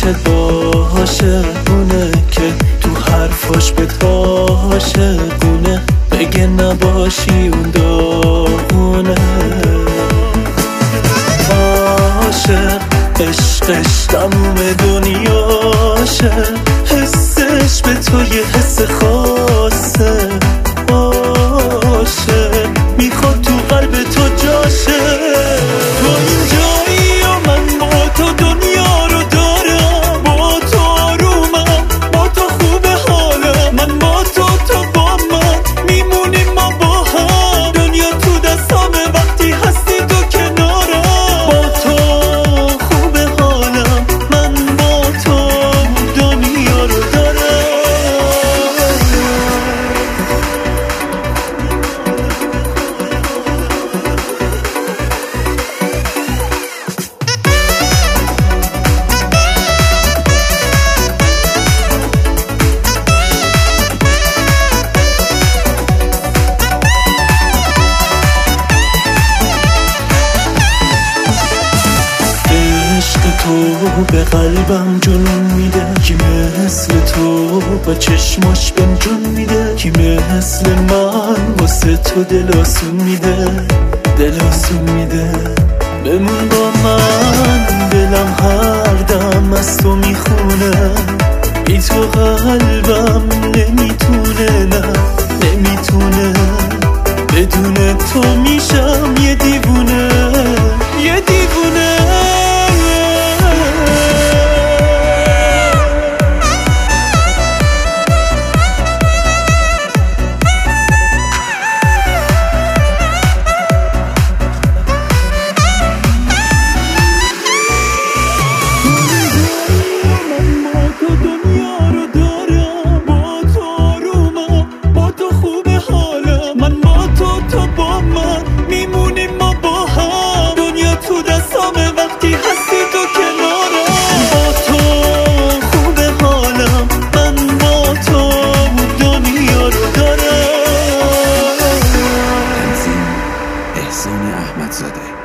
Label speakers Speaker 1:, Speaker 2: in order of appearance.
Speaker 1: چشت عاشقونه که تو حرفاش بهت عاشقونه، بگه نباشی اون داغونه. عاشق عشقش تموم دنیاشه، حسش به تو یه حس خاصه. عاشق میخواد تو قلب تو جاشه. تو اینجایی و من با تو دنیا رو دارم، با تو آرومم، با تو خوب حالم، من با تو با من میمونیم ما با هم. دنیا تو دستامه وقتی هستی تو کنارم، با تو خوب حالم، من با تو دنیا رو دارم. تو به قلبم جنون میده، کی مثل تو با چشماش بهم جون میده، کی مثل من واسه تو دل آسون میده، دل آسون میده. بمون با من، دلم هر دم از تو میخونه، بی تو قلبم نمیتونه، نه نمیتونه. بدون تو میشم یه دیوونه، یه دیوونه.
Speaker 2: احسان احمدزاده.